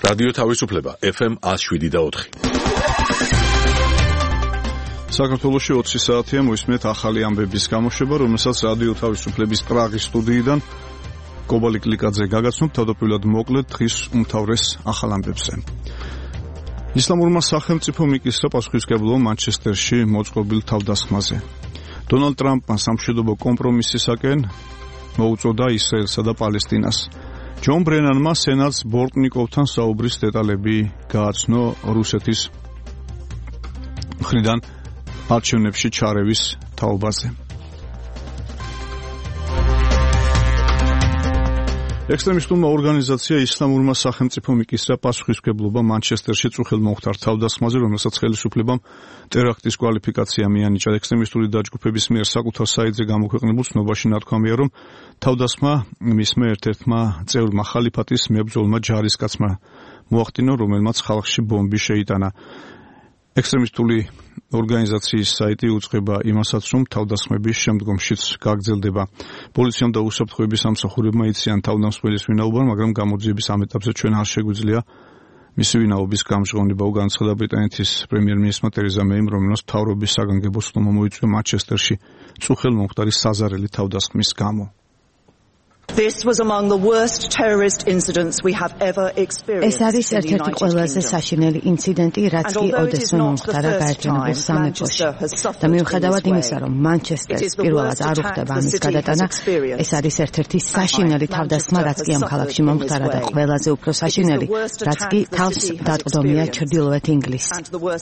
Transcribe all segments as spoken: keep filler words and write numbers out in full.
რადიო თავისუფლება ეფ ემ one oh seven და four. საქართველოში ოცი საათია მოისმენთ ახალი ამბების გამოშვება, რომელსაც რადიო თავისუფლების პრაღის სტუდიიდან კობალი კლიკაძე გაგაცნობ. თავდაპირველად მოკლედ დღის უმთავრეს ახალ ამბებზე. ისლამურმა სახელმწიფო მიკისრა პასუხისმგებლობა მანჩესტერში მოწყობილ თავდასხმაზე. დონალდ ტრამპმა სამშვიდობო კომპრომისისაკენ მოუწოდა ისრაელსა და პალესტინას. ჯონ ბრენანმა სენატს ბორტნიკოვთან საუბრის დეტალები გააცნო რუსეთის მხრიდან არჩევნებში ჩარევის თაობაზე. ექსტრემისტულმა ორგანიზაცია ისლამურმა სახელმწიფო მიკისრა პასუხისმგებლობა მანჩესტერში წუხელ მომხდარ თავდასხმაზე, რომელსაც ხელისუფლებამ ტერაქტის კვალიფიკაცია მიანიჭა. ექსტრემისტული დაჯგუფების მიერ საკუთარ საიტზე გამოქვეყნებულ ცნობაში ნათქვამია, რომ თავდასხმა მისმა ერთ-ერთმა წევრმა ხალიფატის მებრძოლმა ჯარისკაცმა მოახდინა, რომელმაც ხალხში ბომბი შეიტანა. ექსტრემისტული ორგანიზაციის საიტი უწყება იმასაც, რომ თავდასხმების შემდგომშიც გაგრძელდება. პოლიციამ და უსაფრთხოების სამსახურებმა იციან თავდამსხმელის ვინაობა, მაგრამ გამოძიების ამ ეტაპზე ჩვენ არ შეგვიძლია მისი ვინაობის გამჟღავნება, განაცხადა ბრიტანეთის პრემიერ-მინისტრმა ტერეზა მეიმ, რომელმაც მთავრობის საგანგებო ცნობა მოიწვია მანჩესტერში წუხელ მომხდარი საზარელი თავდასხმის გამო. This was among the worst terrorist incidents we have ever experienced. ეს არის ერთ-ერთი ყველაზე საშინელი ინციდენტი, რაც კი ოდესმე მომხდარა გაერთიანებულ სამეფოში. და მიუხედავად იმისა, რომ მანჩესტერს პირველად არ უხდება ამის გადატანა, ეს არის ერთ-ერთი საშინელი თავდასხმა, რაც კი ამ ქალაქში მომხდარა და ყველაზე უფრო საშინელი, რაც კი თავს დატყდომია ჩრდილოეთ ინგლისს.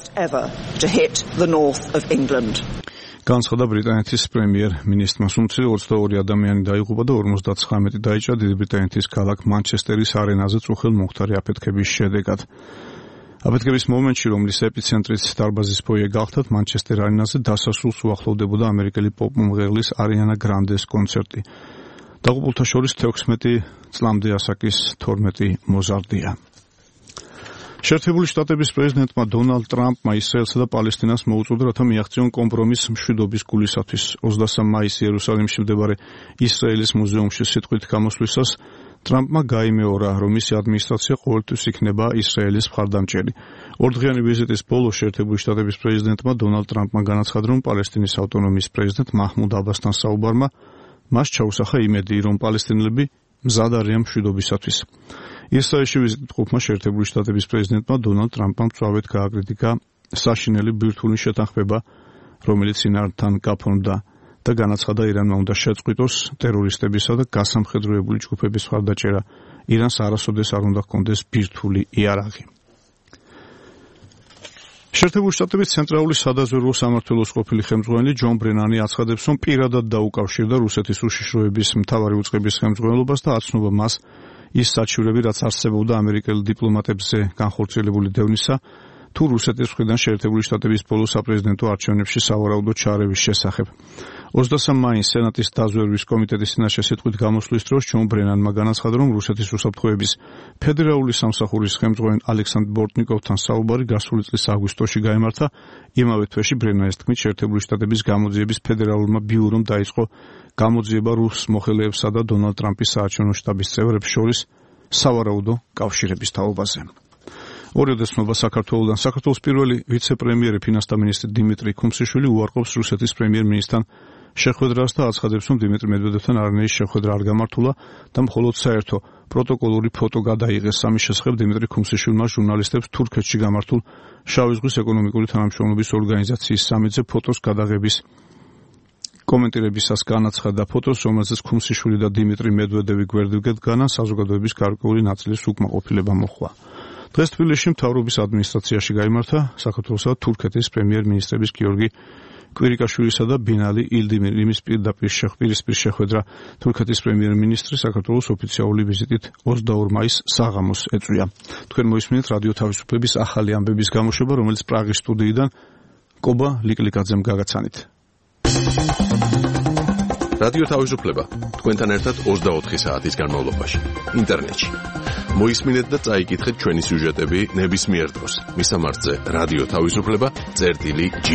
განაცხადა ბრიტანეთის პრემიერ-მინისტრმა. სულ ოცდაორი ადამიანი დაიღუპა და ორმოცდათხრამეტი დაიჭრა დიდი ბრიტანეთის ქალაქ მანჩესტერის არენაზე წუხელ მომხდარი აფეთქების შედეგად. აფეთქების მომენტში, რომლის ეპიცენტრიც დარბაზის ფოიე გახდათ, მანჩესტერ არენაზე დასასრულს უახლოვდებოდა ამერიკელი პოპ მომღერლის არიანა გრანდეს კონცერტი. დაღუპულთა შორის თექვსმეტი წლამდე ასაკის თორმეტი მოზარდია. შეერთებული შტატების პრეზიდენტმა დონალდ ტრამპმა ისრაელსა და პალესტინას მოუწოდა, რათა მიაღწიონ კომპრომისს მშვიდობის გულისათვის. ოცდასამ მაისს იერუსალიმში მდებარე ისრაელის მუზეუმში სიტყვით გამოსვლისას ტრამპმა გაიმეორა, რომ მისი ადმინისტრაცია ყოველთვის იქნება ისრაელის მხარდამჭერი. ორდღიანი ვიზიტის ბოლოს შეერთებული შტატების პრეზიდენტმა დონალდ ტრამპმა განაცხადა, რომ პალესტინის ავტონომიის პრეზიდენტ მაჰმუდ აბასთან საუბარმა მას ჩაუსახა იმედი, რომ პალესტინელები მზად არიან მშვიდობისათვის. ისრაელში ვიზიტით მყოფმა შეერთებული შტატების პრეზიდენტმა დონალდ ტრამპმა მწვავედ გააკრიტიკა საშინელი ბირთვული შეთანხმება, რომელიც ინართან გაფორმდა და განაცხადა, ირანმა უნდა შეწყვიტოს ტერორისტებისა და გასამხედროებული ჯგუფების მხარდაჭერა. ირანს არასოდეს არ უნდა ჰქონდეს ბირთვული იარაღი. შეერთებული შტატების ცენტრალური სადაზვერვო სამმართველოს ყოფილი ხელმძღვანელი ჯონ ბრენანი აცხადებს, რომ პირადად დაუკავშირდა რუსეთის უშიშროების მთავარი უწყების ხელმძღვანელობას და აცნობა მას ის საჩივრები, რაც არსებობდა ამერიკელ დიპლომატებზე განხორციელებული დევნისა, თუ რუსეთის მხრიდან შეერთებული შტატების ბოლო საპრეზიდენტო არჩევნებში სავარაუდო ჩარევის შესახებ. ოცდასამ მაისს სენატის დაზვერვის კომიტეტის წინაშე სიტყვით გამოსვლის დროს ჯონ ბრენანმა განაცხადა, რომ რუსეთის უსაფრთხოების ფედერალური სამსახურის ხელმძღვანელ ალექსანდრ ბორტნიკოვთან საუბარი გასული წლის აგვისტოში გაიმართა. იმავე თვეში ბრენანის თქმით, შეერთებული შტატების გამოძიების ფედერალურმა ბიურომ დაიწყო გამოძიება რუს მოხელეებსა და დონალდ ტრამპის საარჩევნო შტაბის წევრებს შორის სავარაუდო კავშირების თაობაზე. ორი ოდესმობა საქართველოდან. საქართველოს პირველი ვიცე-პრემიერი ფინანსთა მინისტრი დიმიტრი ქუმსიშვილი უარყოფს რუსეთის პრემიერ-მინისტრთან შეხვედრას და აცხადებს, რომ დიმიტრი მედვედევთან არანაირი შეხვედრა არ გამართულა და მხოლოდ საერთო პროტოკოლური ფოტო გადაიღეს. ამის შესახებ დიმიტრი ქუმსიშვილმა ჟურნალისტებს თურქეთში გამართულ შავი ზღვის ეკონომიკური თანამშრომლობის ორგანიზაციის სამიტზე ფოტოს გადაღების კომენტირებისას განაცხადა, ფოტოს, რომელზეც ქუმსიშვილი და დიმიტრი მედვედევი გვერდივ დგანან, საზოგადოების გარკვეული ნაწილის უკმაყოფილება მოჰყვა. დღეს თბილისში მთავრობის ადმინისტრაციაში გაიმართა საქართველოსა და თურქეთის პრემიერ-მინისტრების გიორგი კვირიკაშვილისა და ბინალი ილდიმირის პირდაპირ შეხვედრა. თურქეთის პრემიერ-მინისტრი საქართველოს ოფიციალური ვიზიტით ოცდაორ მაისს საღამოს ეწვია. თქვენ მოისმინეთ რადიო თავისუფლების ახალი ამბების გამოშვება, რომელიც პრაღის სტუდიიდან კობა ლიკლიკაძემ გაგაცანით. რადიო თავისუფლება თქვენთან ერთად ოცდაოთხი საათის განმავლობაში ინტერნეტში. მოისმინეთ და წაიკითხეთ ჩვენი სიუჟეტები ნებისმიერ დროს. მისამართზე რადიო თავისუფლება წერტილი ჯი.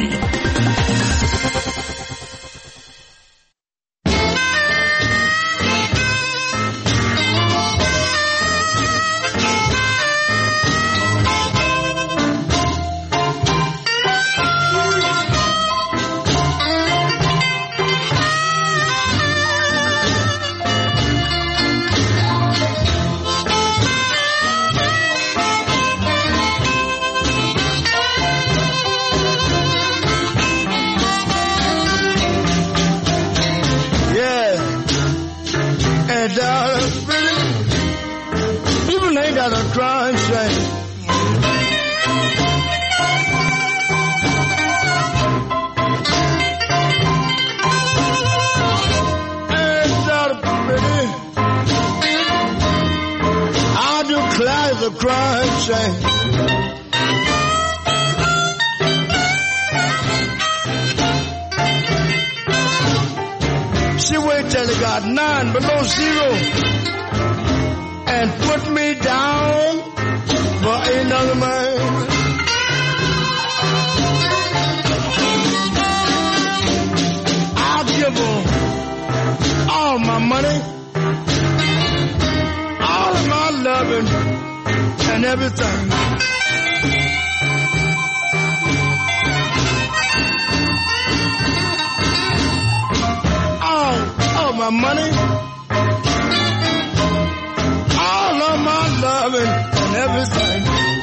a crying shame. She waited till it got nine below zero and put me down for another man. I'll give her all my money, all of my loving and everything. All of my money, all of my loving and everything.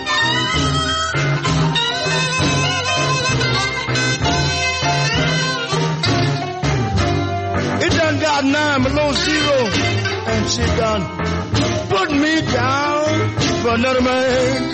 It done got nine below zero, and she done put me down for another man.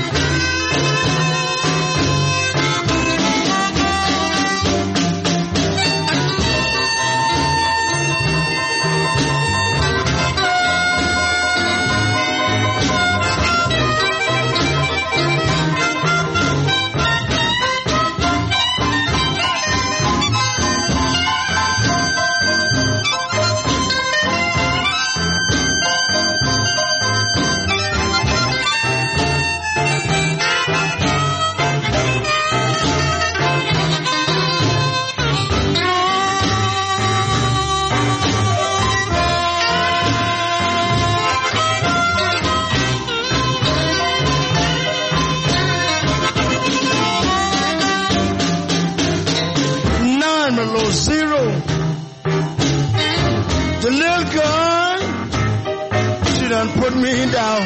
Zero. The little girl, she done put me down.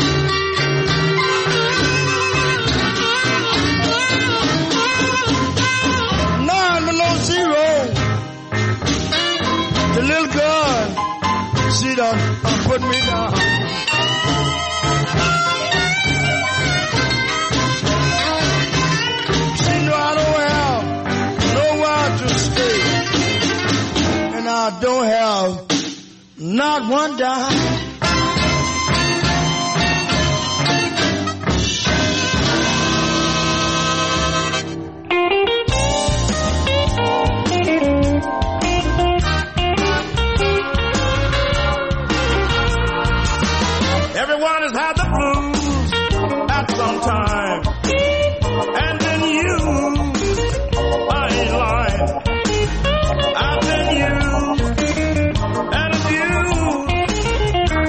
Nine below zero. The little girl, she done uh, put me down. She know I don't have nowhere to stay, and I don't have not one dime. Everyone has had the blues at some time, and then you, I ain't lying, I've been used and abused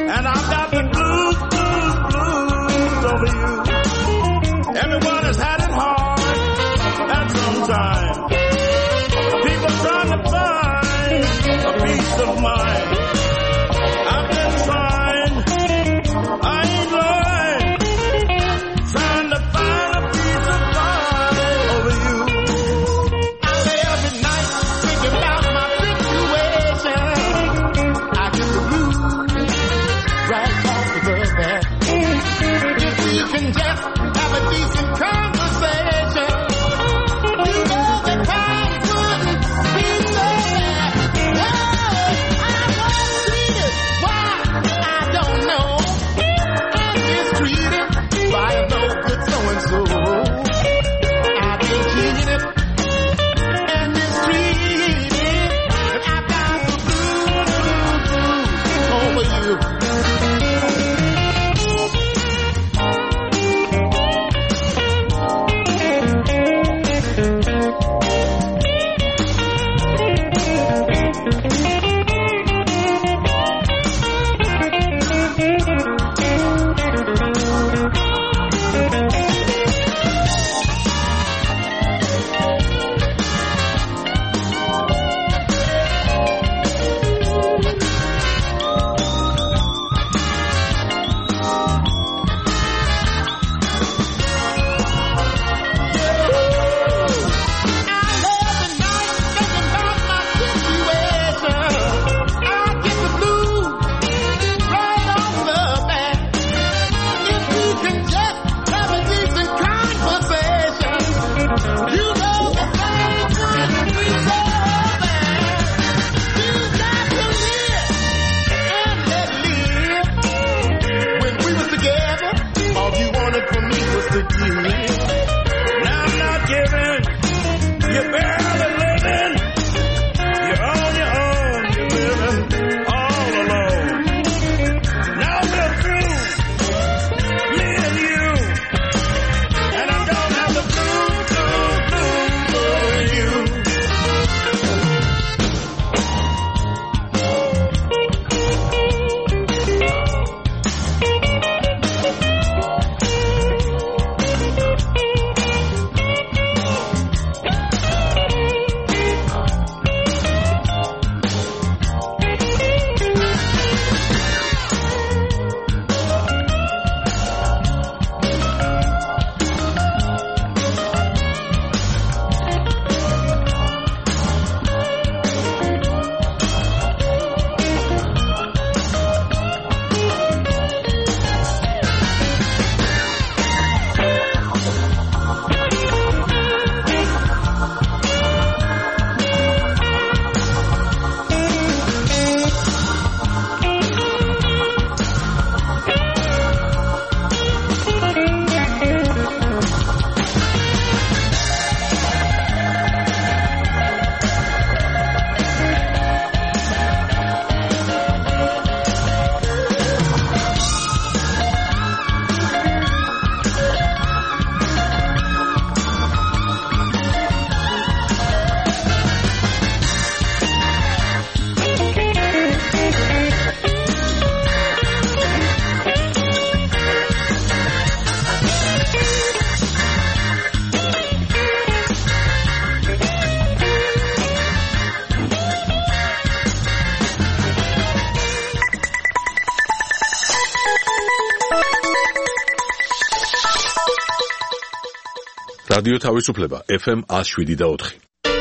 რადიო თავისუფლება ეფ ემ one oh seven და four.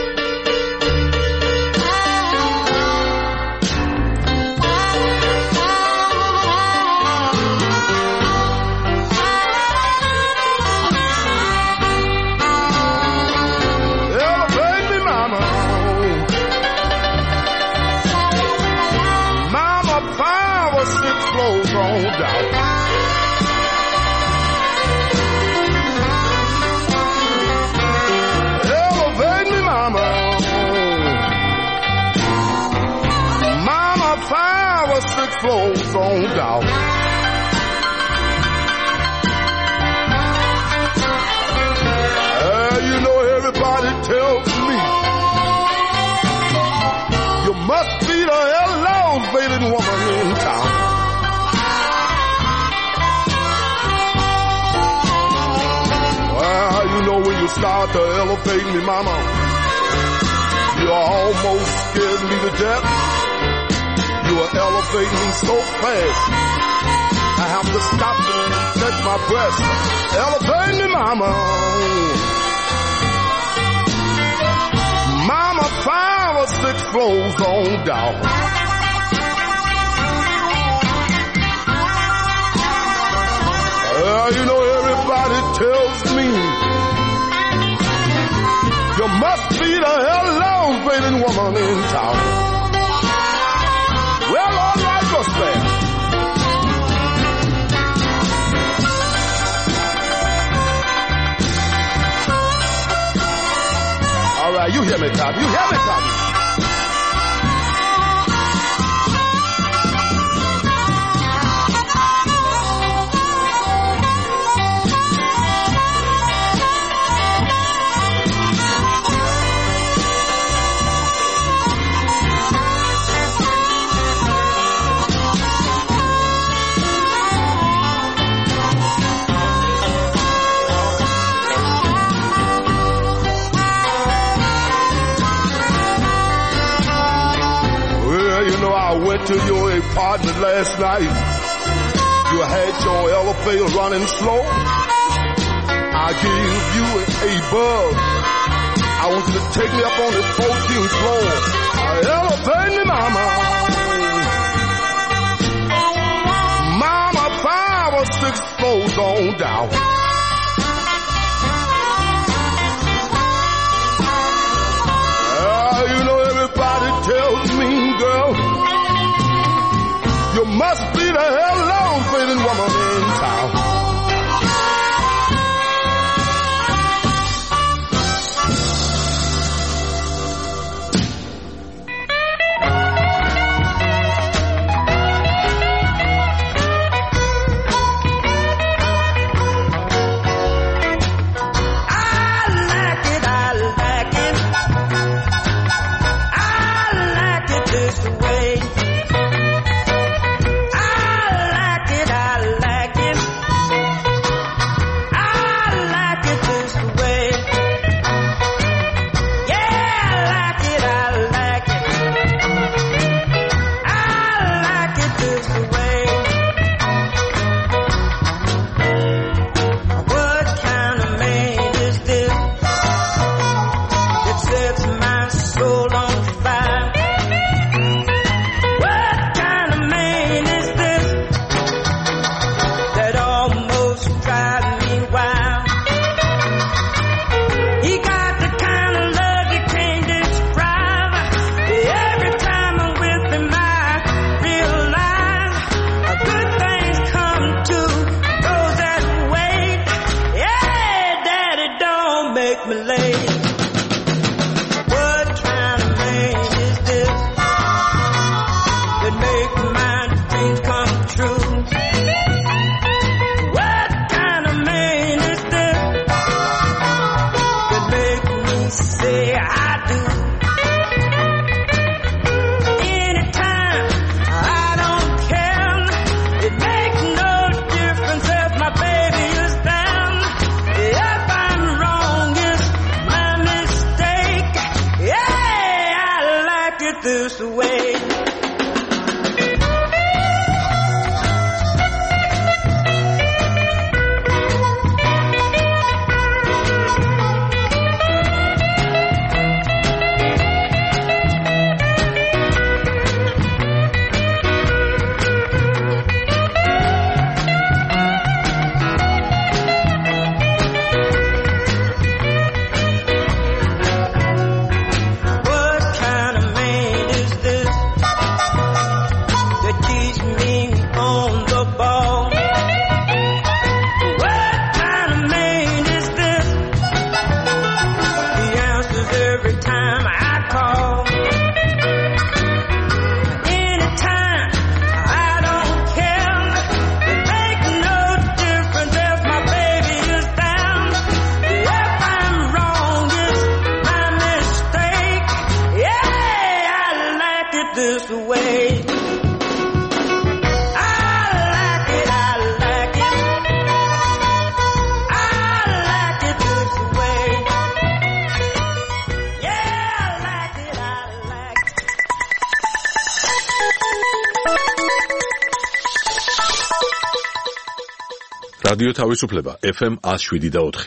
Flows on down. Uh, you know everybody tells me you must be the elevated woman in town. Well, you know when you start to elevate me, mama, you almost scared me to death. You are elevating me so fast, I have to stop and catch my breath. Elevate me, mama. Mama, five or six floors on down. Well, you know everybody tells me you must be the elevating woman in town. Well, all right, what's there? All right, you hear me, Tommy. You hear me, Tommy. Went to your apartment last night. You had your elevator running slow. I gave you an A bug. I want you to take me up on the fourteenth floor. Elevate me, mama. Mama, five or six floors on down. Uh, you know everybody tells me, girl, you must be the elevating woman in town. way. რადიო თავისუფლება ეფ ემ one oh seven და four.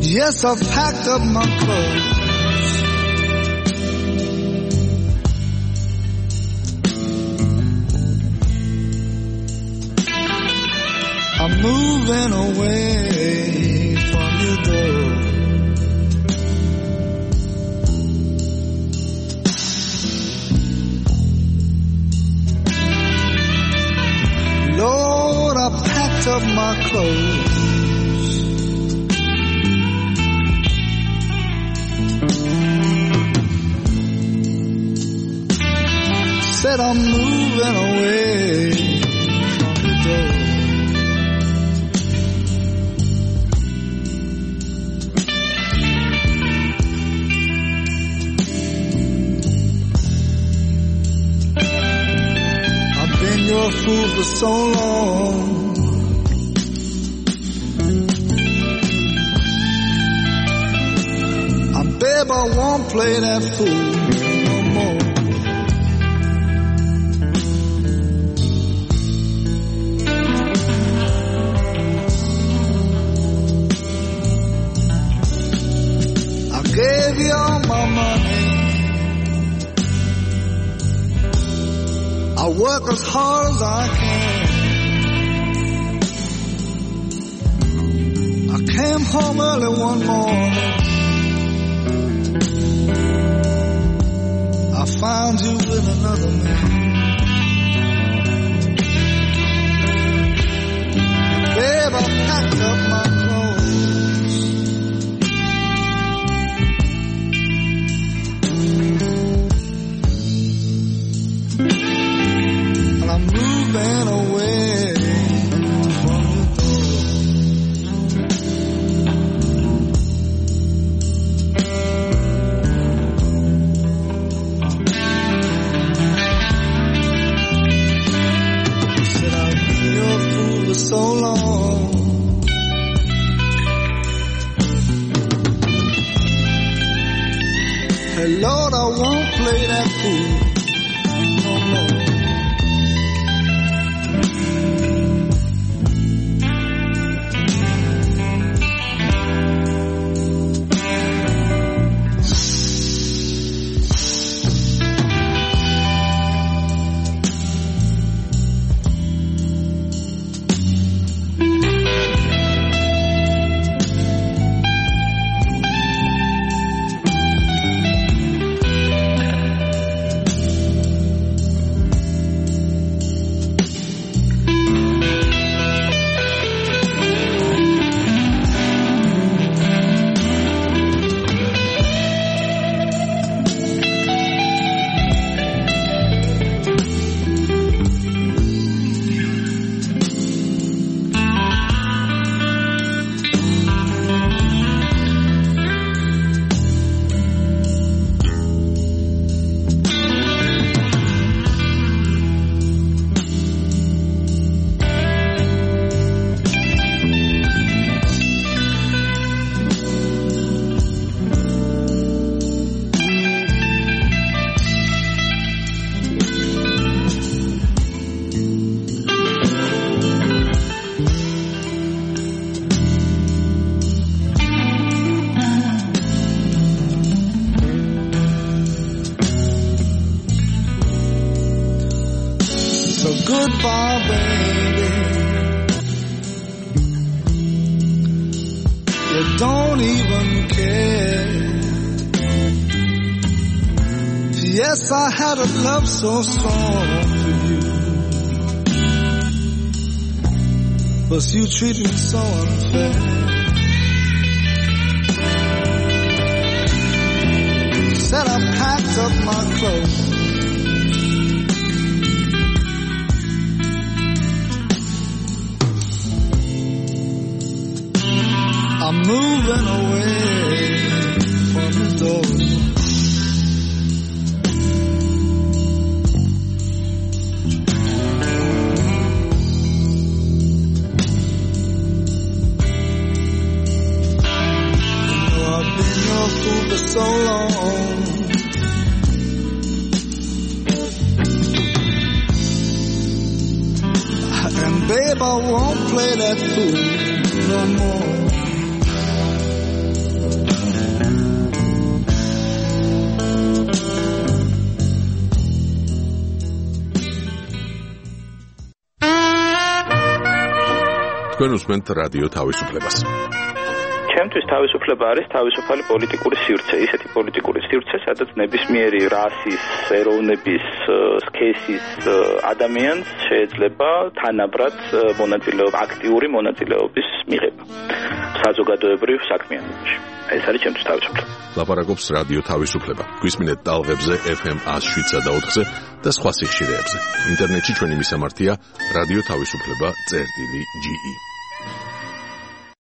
Yes, I've packed up my clothes. I'm moving away from you, though. Lord, I packed up my clothes. Said I'm moving away from the door. I've been your fool for so long. I babe, I won't play that fool no more. Gave you all my money. I work as hard as I can. I came home early one morning. I found you with another man. Babe, I packed up my clothes. I'm moving away from the door. Said I've been your fool for so long. Hey Lord, I won't play that fool no more. Goodbye, baby. You don't even care. Yes, I had a love so strong for you, but you treat me so unfair. Said I packed up my clothes. I'm moving away from the door. You know I've been your fool for so long. And babe, I won't play that fool no more. თქვენ უსმენთ რადიო თავისუფლებას. ჩემთვის თავისუფლება არის თავისუფალი პოლიტიკური სივრცე, ისეთი პოლიტიკური სივრცე, სადაც ნებისმიერი რასის, ეროვნების, სქესის ადამიანს შეიძლება თანაბრად მონაწილეობა, აქტიური მონაწილეობის მიღება საზოგადოებრივ საქმიანობაში. ეს არის ჩემთვის თავისუფლება. ლაპარაკობს რადიო თავისუფლება. გვისმინეთ ტალღებზე ეფ ემ one oh seven point four-ზე და სხვა სიხშირეებზე. ინტერნეტში ჩვენი მისამართია რადიო თავისუფლება წერტილი ჯი ი.